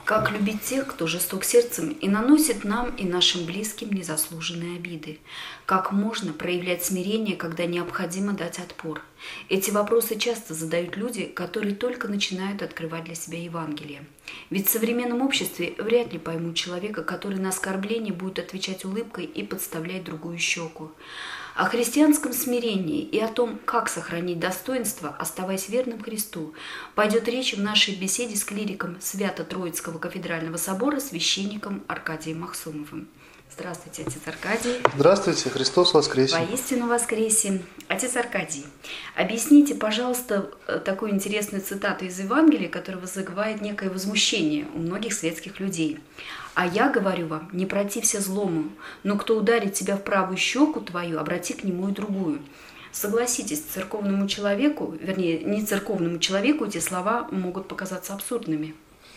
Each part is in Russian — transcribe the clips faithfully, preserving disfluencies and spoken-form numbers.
Как любить тех, кто жесток сердцем и наносит нам и нашим близким незаслуженные обиды? Как можно проявлять смирение, когда необходимо дать отпор? Эти вопросы часто задают люди, которые только начинают открывать для себя Евангелие. Ведь в современном обществе вряд ли поймут человека, который на оскорбление будет отвечать улыбкой и подставлять другую щеку. О христианском смирении и о том, как сохранить достоинство, оставаясь верным Христу, пойдет речь в нашей беседе с клириком Свято-Троицкого кафедрального собора, священником Аркадием Махсумовым. Здравствуйте, отец Аркадий. Здравствуйте, Христос воскресе. Воистину воскресе. Отец Аркадий, объясните, пожалуйста, такую интересную цитату из Евангелия, которая вызывает некое возмущение у многих светских людей. «А я говорю вам, не протився злому, но кто ударит тебя в правую щеку твою, обрати к нему и другую». Согласитесь, церковному человеку, вернее, не церковному человеку эти слова могут показаться абсурдными.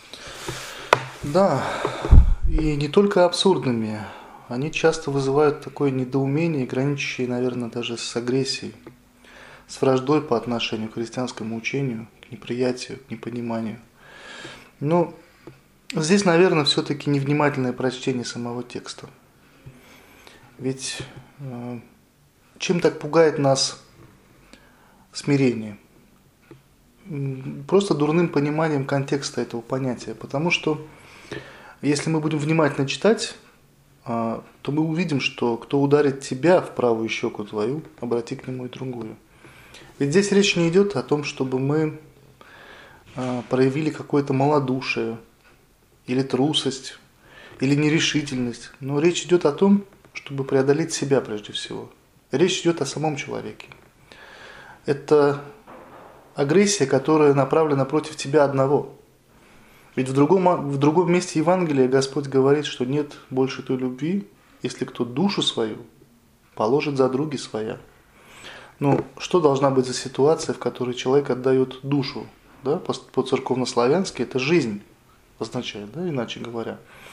Да, и не только абсурдными. Они часто вызывают такое недоумение, граничащее, наверное, даже с агрессией, с враждой по отношению к христианскому учению, к неприятию, к непониманию. Но здесь, наверное, все-таки невнимательное прочтение самого текста. Ведь э, чем так пугает нас смирение? Просто дурным пониманием контекста этого понятия. Потому что если мы будем внимательно читать, то мы увидим, что кто ударит тебя в правую щеку твою, обрати к нему и другую. Ведь здесь речь не идет о том, чтобы мы проявили какое-то малодушие, или трусость, или нерешительность. Но речь идет о том, чтобы преодолеть себя прежде всего. Речь идет о самом человеке. Это агрессия, которая направлена против тебя одного. Ведь в другом, в другом месте Евангелия Господь говорит, что нет больше той любви, если кто душу свою положит за други своя. Ну, что должна быть за ситуация, в которой человек отдает душу? Да? По-церковнославянски это жизнь означает, да? Иначе говоря.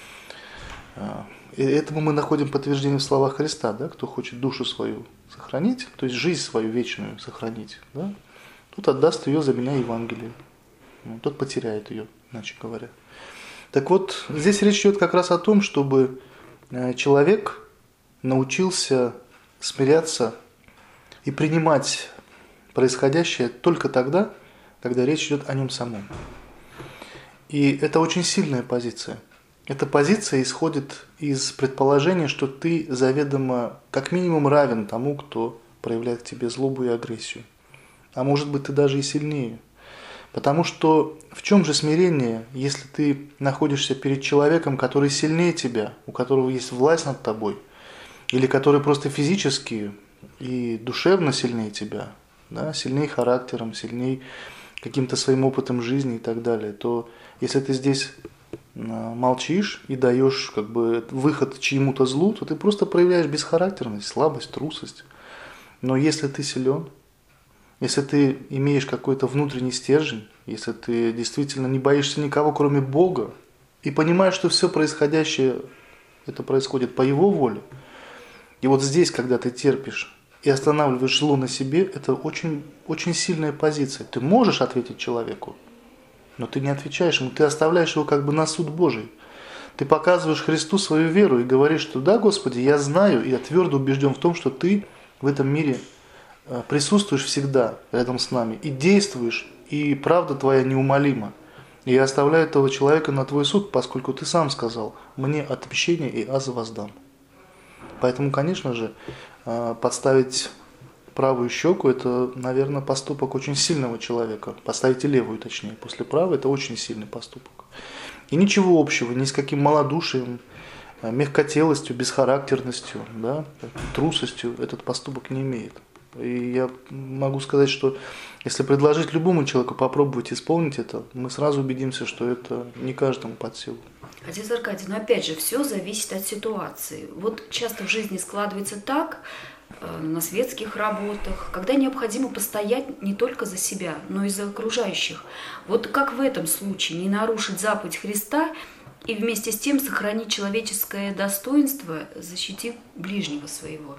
И этому мы находим подтверждение в словах Христа, да? Кто хочет душу свою сохранить, то есть жизнь свою вечную сохранить, да? Тот отдаст ее за меня Евангелие. Ну, тот потеряет ее, иначе говоря. Так вот, здесь речь идет как раз о том, чтобы человек научился смиряться и принимать происходящее только тогда, когда речь идет о нем самом. И это очень сильная позиция. Эта позиция исходит из предположения, что ты заведомо как минимум равен тому, кто проявляет к тебе злобу и агрессию. А может быть, ты даже и сильнее. Потому что в чем же смирение, если ты находишься перед человеком, который сильнее тебя, у которого есть власть над тобой, или который просто физически и душевно сильнее тебя, да, сильнее характером, сильнее каким-то своим опытом жизни и так далее, то если ты здесь молчишь и даешь как бы выход чьему-то злу, то ты просто проявляешь бесхарактерность, слабость, трусость. Но если ты силен, если ты имеешь какой-то внутренний стержень, если ты действительно не боишься никого, кроме Бога, и понимаешь, что все происходящее, это происходит по Его воле, и вот здесь, когда ты терпишь и останавливаешь зло на себе, это очень, очень сильная позиция. Ты можешь ответить человеку, но ты не отвечаешь ему, ты оставляешь его как бы на суд Божий. Ты показываешь Христу свою веру и говоришь, что да, Господи, я знаю и я твердо убежден в том, что Ты в этом мире присутствуешь всегда рядом с нами и действуешь, и правда Твоя неумолима. И я оставляю этого человека на Твой суд, поскольку Ты сам сказал, мне отмщение и аз воздам. Поэтому, конечно же, подставить правую щеку – это, наверное, поступок очень сильного человека. Подставить и левую, точнее, после правой – это очень сильный поступок. И ничего общего ни с каким малодушием, мягкотелостью, бесхарактерностью, да, трусостью этот поступок не имеет. И я могу сказать, что если предложить любому человеку попробовать исполнить это, мы сразу убедимся, что это не каждому под силу. Отец Аркадий, но опять же, все зависит от ситуации. Вот часто в жизни складывается так, на светских работах, когда необходимо постоять не только за себя, но и за окружающих. Вот как в этом случае не нарушить заповедь Христа и вместе с тем сохранить человеческое достоинство, защитив ближнего своего?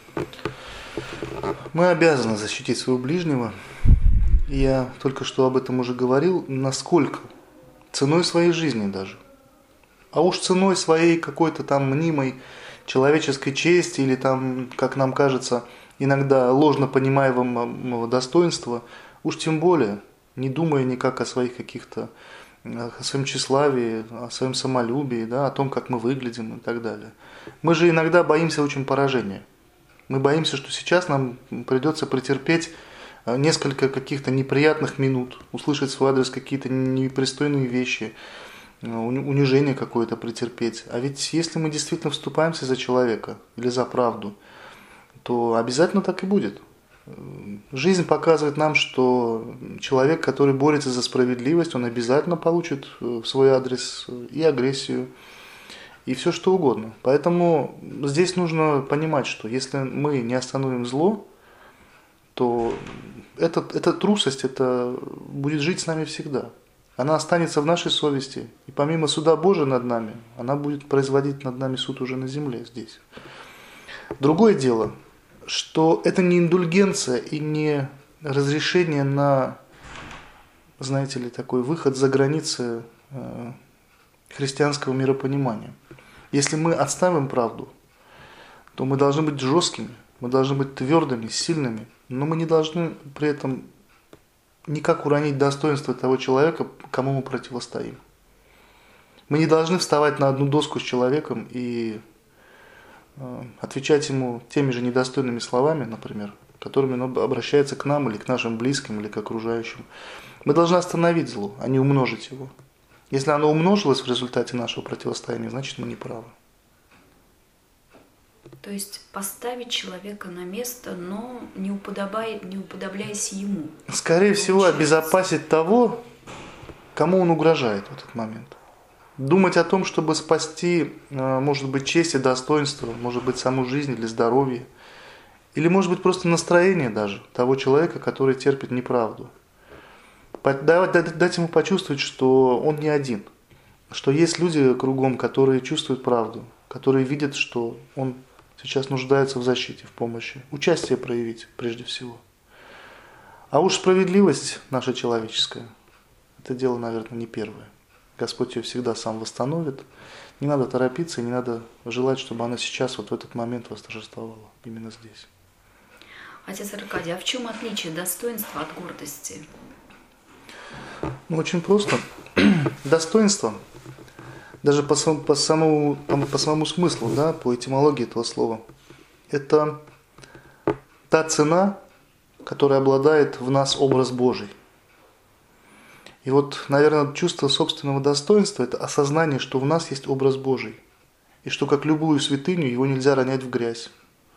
Мы обязаны защитить своего ближнего. Я только что об этом уже говорил, насколько ценой своей жизни даже. А уж ценой своей какой-то там мнимой человеческой чести или там, как нам кажется, иногда ложно понимаемого достоинства, уж тем более, не думая никак о своих каких-то, о своем тщеславии, о своем самолюбии, да, о том, как мы выглядим и так далее. Мы же иногда боимся очень поражения. Мы боимся, что сейчас нам придется претерпеть несколько каких-то неприятных минут, услышать в свой адрес какие-то непристойные вещи, унижение какое-то претерпеть. А ведь если мы действительно вступаемся за человека или за правду, то обязательно так и будет. Жизнь показывает нам, что человек, который борется за справедливость, он обязательно получит в свой адрес и агрессию, и все что угодно. Поэтому здесь нужно понимать, что если мы не остановим зло, то эта, эта трусость это будет жить с нами всегда. Она останется в нашей совести. И помимо суда Божия над нами, она будет производить над нами суд уже на земле здесь. Другое дело, что это не индульгенция и не разрешение на, знаете ли, такой выход за границы э, христианского миропонимания. Если мы отставим правду, то мы должны быть жесткими, мы должны быть твердыми, сильными, но мы не должны при этом никак уронить достоинство того человека, кому мы противостоим. Мы не должны вставать на одну доску с человеком и э, отвечать ему теми же недостойными словами, например, которыми он обращается к нам или к нашим близким, или к окружающим. Мы должны остановить зло, а не умножить его. Если оно умножилось в результате нашего противостояния, значит мы не правы. То есть поставить человека на место, но не, уподобай, не уподобляясь ему. Скорее всего, обезопасить того, кому он угрожает в этот момент. Думать о том, чтобы спасти, может быть, честь и достоинство, может быть, саму жизнь или здоровье, или, может быть, просто настроение даже того человека, который терпит неправду. Дать ему почувствовать, что он не один, что есть люди кругом, которые чувствуют правду, которые видят, что он сейчас нуждается в защите, в помощи. Участие проявить прежде всего. А уж справедливость наша человеческая, это дело, наверное, не первое. Господь ее всегда сам восстановит. Не надо торопиться и не надо желать, чтобы она сейчас, вот в этот момент восторжествовала. Именно здесь. Отец Аркадий, а в чем отличие достоинства от гордости? Ну, очень просто. Достоинство, даже по, по, самому, по, по самому смыслу, да, по этимологии этого слова, это та цена, которая обладает в нас образ Божий. И вот, наверное, чувство собственного достоинства – это осознание, что в нас есть образ Божий, и что, как любую святыню, его нельзя ронять в грязь,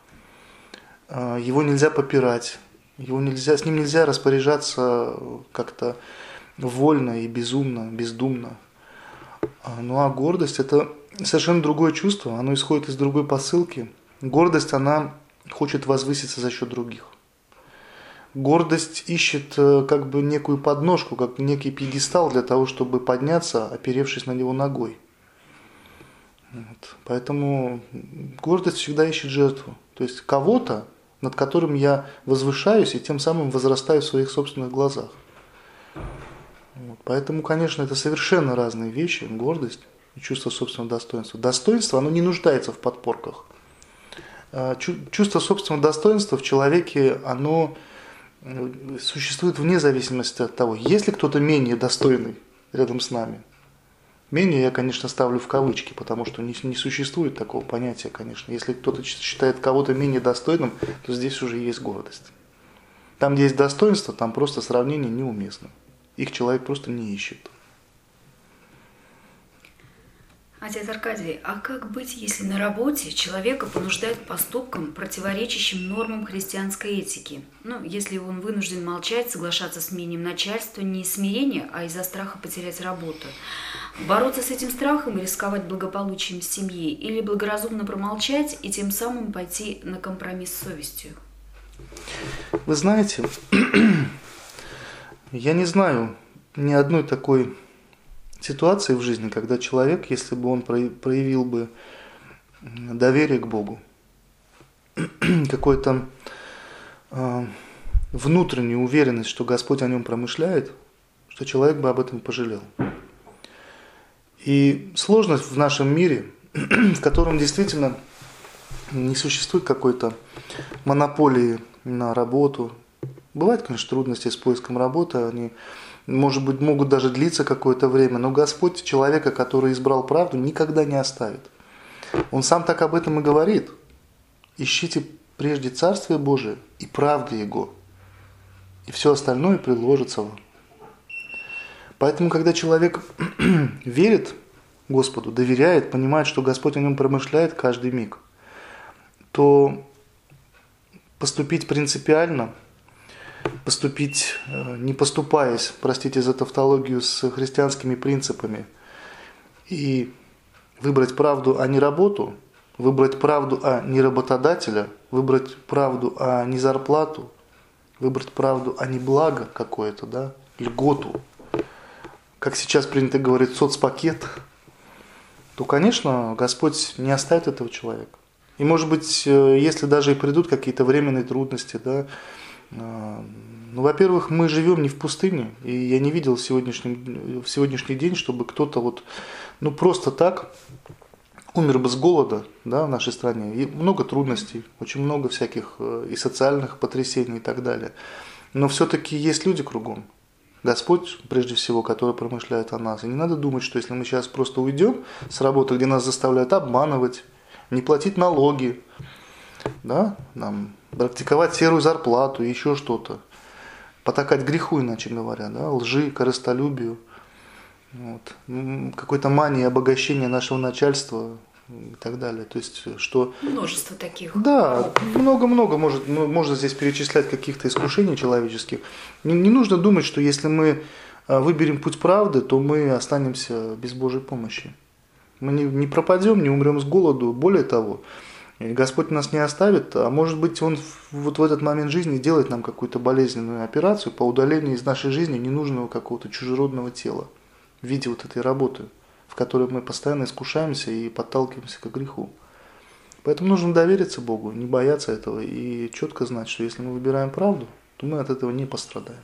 его нельзя попирать, его нельзя, с ним нельзя распоряжаться как-то вольно и безумно, бездумно. Ну а гордость – это совершенно другое чувство, оно исходит из другой посылки. Гордость, она хочет возвыситься за счет других. Гордость ищет как бы некую подножку, как некий пьедестал для того, чтобы подняться, оперевшись на него ногой. Вот. Поэтому гордость всегда ищет жертву. То есть кого-то, над которым я возвышаюсь и тем самым возрастаю в своих собственных глазах. Вот. Поэтому, конечно, это совершенно разные вещи, гордость и чувство собственного достоинства. Достоинство, оно не нуждается в подпорках. Чувство собственного достоинства в человеке, оно существует вне зависимости от того, есть ли кто-то менее достойный рядом с нами. Менее я, конечно, ставлю в кавычки, потому что не, не существует такого понятия, конечно. Если кто-то считает кого-то менее достойным, то здесь уже есть гордость. Там, где есть достоинство, там просто сравнение неуместно. Их человек просто не ищет. Отец Аркадий, а как быть, если на работе человека понуждают к поступкам, противоречащим нормам христианской этики? Ну, если он вынужден молчать, соглашаться с мнением начальства не из смирения, а из-за страха потерять работу. Бороться с этим страхом и рисковать благополучием семьи, или благоразумно промолчать и тем самым пойти на компромисс с совестью? Вы знаете, я не знаю ни одной такой ситуации в жизни, когда человек, если бы он проявил бы доверие к Богу, какую-то э, внутреннюю уверенность, что Господь о нем промышляет, что человек бы об этом пожалел. И сложность в нашем мире, в котором действительно не существует какой-то монополии на работу. Бывают, конечно, трудности с поиском работы, они, может быть, могут даже длиться какое-то время, но Господь человека, который избрал правду, никогда не оставит. Он сам так об этом и говорит. Ищите прежде Царствие Божие и правды Его, и все остальное приложится вам. Поэтому, когда человек верит Господу, доверяет, понимает, что Господь о нем промышляет каждый миг, то поступить принципиально, поступить, не поступаясь, простите за тавтологию, с христианскими принципами, и выбрать правду, а не работу, выбрать правду, а не работодателя, выбрать правду, а не зарплату, выбрать правду, а не благо какое-то, да, льготу, как сейчас принято говорить, соцпакет, то, конечно, Господь не оставит этого человека. И, может быть, если даже и придут какие-то временные трудности, да, ну, во-первых, мы живем не в пустыне, и я не видел в сегодняшний, в сегодняшний день, чтобы кто-то вот, ну, просто так умер бы с голода, да, в нашей стране. И много трудностей, очень много всяких и социальных потрясений и так далее. Но все-таки есть люди кругом. Господь, прежде всего, который промышляет о нас. И не надо думать, что если мы сейчас просто уйдем с работы, где нас заставляют обманывать, не платить налоги, да, нам практиковать серую зарплату, еще что-то, потакать греху, иначе говоря, да, лжи, корыстолюбию, вот, какой-то мании обогащения нашего начальства и так далее. То есть, что... Множество таких. Да, много-много, может, ну, можно здесь перечислять каких-то искушений человеческих. Не, не нужно думать, что если мы выберем путь правды, то мы останемся без Божьей помощи. Мы не, не пропадем, не умрем с голоду. Более того, Господь нас не оставит, а может быть, Он вот в этот момент жизни делает нам какую-то болезненную операцию по удалению из нашей жизни ненужного какого-то чужеродного тела в виде вот этой работы, в которой мы постоянно искушаемся и подталкиваемся к греху. Поэтому нужно довериться Богу, не бояться этого и четко знать, что если мы выбираем правду, то мы от этого не пострадаем.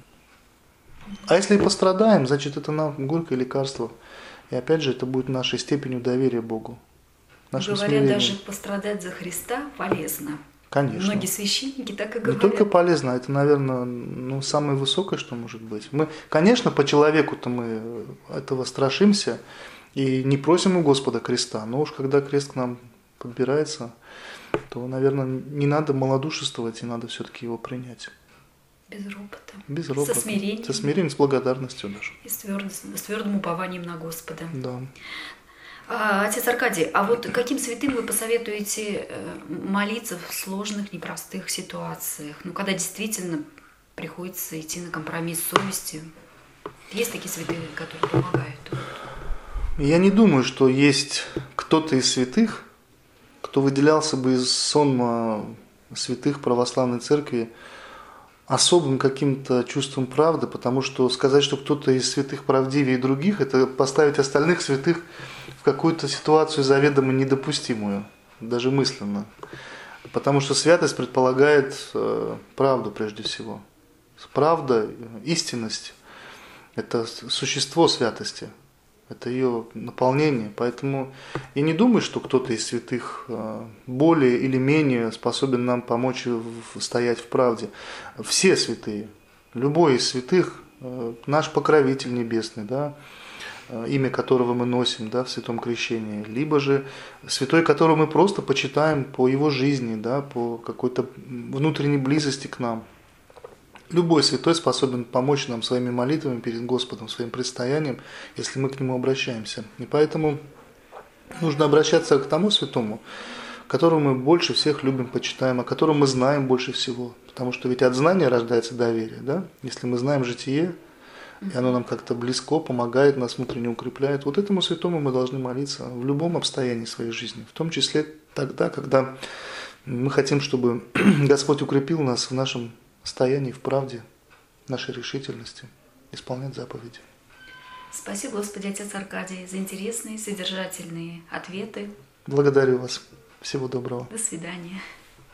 А если и пострадаем, значит, это нам горькое лекарство. И опять же, это будет нашей степенью доверия Богу. Говорят, смирением. Даже пострадать за Христа полезно. Конечно. Многие священники так и говорят. Не только полезно, это, наверное, ну, самое высокое, что может быть. Мы, конечно, по человеку-то мы этого страшимся и не просим у Господа креста, но уж когда крест к нам подбирается, то, наверное, не надо малодушествовать, и надо все-таки его принять. Без ропота. Без ропота. Со смирением. Со смирением, с благодарностью даже. И с, тверд... с твердым упованием на Господа. Да. А, отец Аркадий, а вот каким святым вы посоветуете молиться в сложных, непростых ситуациях? Ну, когда действительно приходится идти на компромисс с совестью. Есть такие святые, которые помогают? Я не думаю, что есть кто-то из святых, кто выделялся бы из сонма святых православной церкви особым каким-то чувством правды, потому что сказать, что кто-то из святых правдивее других, это поставить остальных святых в какую-то ситуацию заведомо недопустимую, даже мысленно. Потому что святость предполагает э, правду прежде всего. Правда, истинность – это существо святости, это ее наполнение. Поэтому я не думаю, что кто-то из святых более или менее способен нам помочь стоять в правде. Все святые, любой из святых, наш покровитель небесный, да, имя которого мы носим, да, в святом крещении, либо же святой, которого мы просто почитаем по его жизни, да, по какой-то внутренней близости к нам. Любой святой способен помочь нам своими молитвами перед Господом, своим предстоянием, если мы к Нему обращаемся. И поэтому нужно обращаться к тому святому, которого мы больше всех любим, почитаем, о котором мы знаем больше всего. Потому что ведь от знания рождается доверие. Да? Если мы знаем житие, и оно нам как-то близко, помогает, нас внутренне укрепляет, вот этому святому мы должны молиться в любом обстоянии своей жизни. В том числе тогда, когда мы хотим, чтобы Господь укрепил нас в нашем стоянии в правде, нашей решительности, исполнять заповеди. Спасибо, Господи, отец Аркадий, за интересные, содержательные ответы. Благодарю вас. Всего доброго. До свидания.